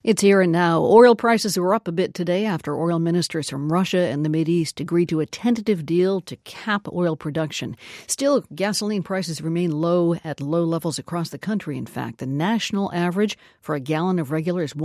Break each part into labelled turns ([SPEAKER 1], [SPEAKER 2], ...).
[SPEAKER 1] It's here and now. Oil prices were up a bit today after oil ministers from Russia and the Mideast agreed to a tentative deal to cap oil production. Still, gasoline prices remain low at low levels across the country. In fact, the national average for a gallon of regular is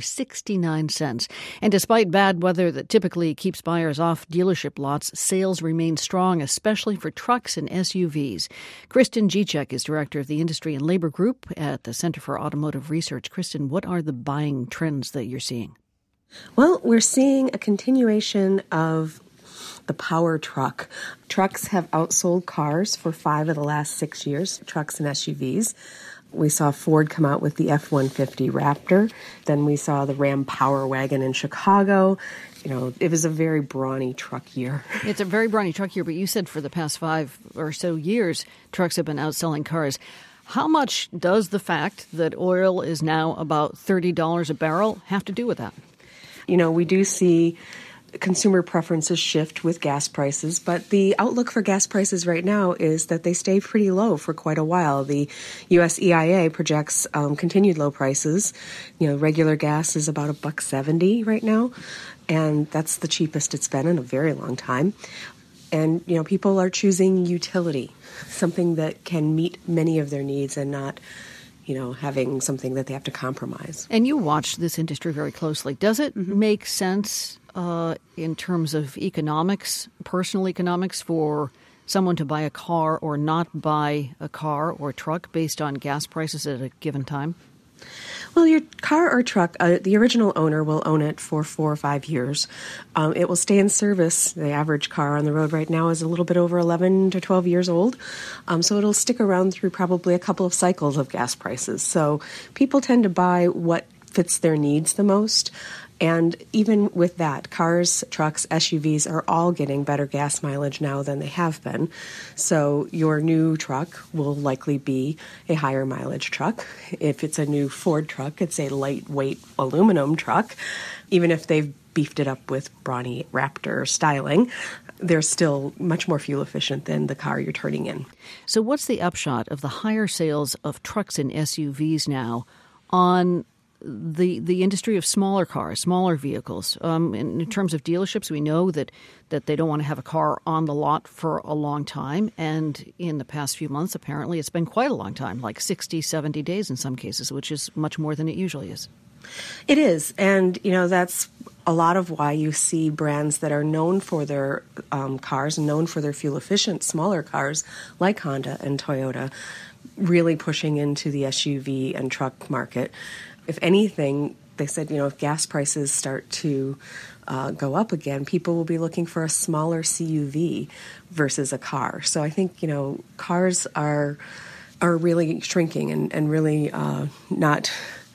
[SPEAKER 1] $1.69. And despite bad weather that typically keeps buyers off dealership lots, sales remain strong, especially for trucks and SUVs. Kristen Gicek is director of the Industry and Labor Group at the Center for Automotive Research. Kristen, what are the buying trends that you're seeing?
[SPEAKER 2] Well, we're seeing a continuation of the power truck. Trucks have outsold cars for 5 of the last 6 years, trucks and SUVs. We saw Ford come out with the F-150 Raptor. Then we saw the Ram Power Wagon in Chicago. You know, it was a very brawny truck year.
[SPEAKER 1] It's a very brawny truck year, but you said for the past 5 or so years, trucks have been outselling cars. How much does the fact that oil is now about $30 a barrel have to do with that?
[SPEAKER 2] You know, we do see consumer preferences shift with gas prices, but the outlook for gas prices right now is that they stay pretty low for quite a while. The U.S. EIA projects continued low prices. You know, regular gas is about $1.70 right now, and that's the cheapest it's been in a very long time. And, you know, people are choosing utility, something that can meet many of their needs and not, you know, having something that they have to compromise.
[SPEAKER 1] And you watch this industry very closely. Does it make sense in terms of economics, personal economics, for someone to buy a car or not buy a car or truck based on gas prices at a given time?
[SPEAKER 2] Well, your car or truck, the original owner will own it for 4 or 5 years. It will stay in service. The average car on the road right now is a little bit over 11 to 12 years old. So it'll stick around through probably a couple of cycles of gas prices. So people tend to buy what fits their needs the most. And even with that, cars, trucks, SUVs are all getting better gas mileage now than they have been. So your new truck will likely be a higher mileage truck. If it's a new Ford truck, it's a lightweight aluminum truck. Even if they've beefed it up with brawny Raptor styling, they're still much more fuel efficient than the car you're turning in.
[SPEAKER 1] So what's the upshot of the higher sales of trucks and SUVs now on the industry of smaller cars, smaller vehicles? In terms of dealerships, we know that they don't want to have a car on the lot for a long time. And in the past few months, apparently, it's been quite a long time, like 60, 70 days in some cases, which is much more than it usually is.
[SPEAKER 2] It is. And, you know, that's a lot of why you see brands that are known for their cars and known for their fuel-efficient smaller cars like Honda and Toyota really pushing into the SUV and truck market. If anything, they said, you know, if gas prices start to go up again, people will be looking for a smaller CUV versus a car. So I think, you know, cars are really shrinking and really not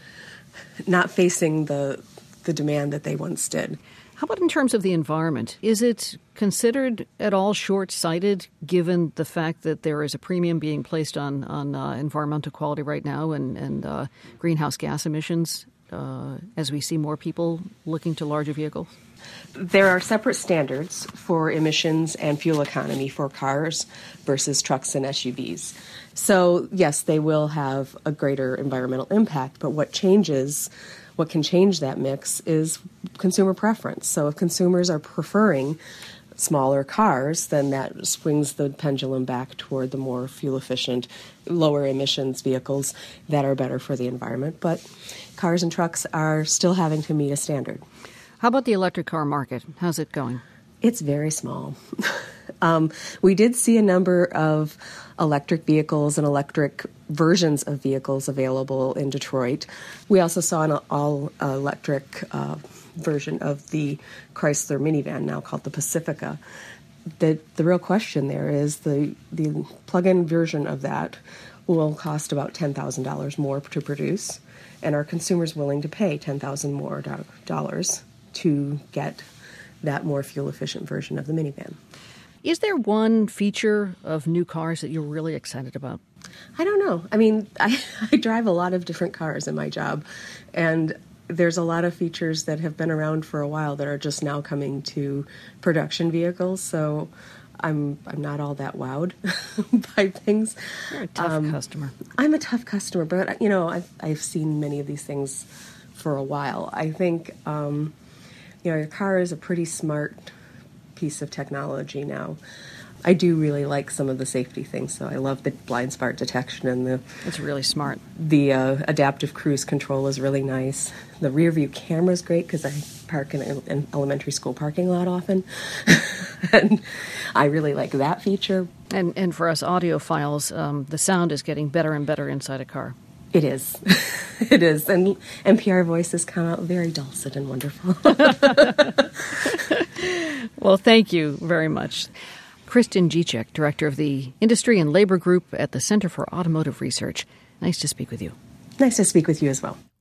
[SPEAKER 2] facing the demand that they once did.
[SPEAKER 1] How about in terms of the environment? Is it considered at all short-sighted, given the fact that there is a premium being placed on environmental quality right now and greenhouse gas emissions as we see more people looking to larger vehicles?
[SPEAKER 2] There are separate standards for emissions and fuel economy for cars versus trucks and SUVs. So, yes, they will have a greater environmental impact, but what can change that mix is consumer preference. So if consumers are preferring smaller cars, then that swings the pendulum back toward the more fuel-efficient, lower emissions vehicles that are better for the environment. But cars and trucks are still having to meet a standard.
[SPEAKER 1] How about the electric car market? How's it going?
[SPEAKER 2] It's very small. We did see a number of electric vehicles and electric versions of vehicles available in Detroit. We also saw an all-electric version of the Chrysler minivan, now called the Pacifica. The real question there is the plug-in version of that will cost about $10,000 more to produce, and are consumers willing to pay $10,000 more dollars to get that more fuel-efficient version of the minivan?
[SPEAKER 1] Is there one feature of new cars that you're really excited about?
[SPEAKER 2] I don't know. I mean, I drive a lot of different cars in my job, and there's a lot of features that have been around for a while that are just now coming to production vehicles. So I'm not all that wowed by things.
[SPEAKER 1] You're a tough customer.
[SPEAKER 2] I'm a tough customer, but you know, I've seen many of these things for a while. I think, your car is a pretty smart piece of technology now. I do really like some of the safety things, so I love the blind spot detection and
[SPEAKER 1] It's really smart.
[SPEAKER 2] The adaptive cruise control is really nice. The rear view camera is great because I park in an elementary school parking lot often, and I really like that feature.
[SPEAKER 1] And for us audiophiles, the sound is getting better and better inside a car.
[SPEAKER 2] It is. It is. And NPR voices come out very dulcet and wonderful.
[SPEAKER 1] Well, thank you very much. Kristen Gicek, Director of the Industry and Labor Group at the Center for Automotive Research. Nice to speak with you.
[SPEAKER 2] Nice to speak with you as well.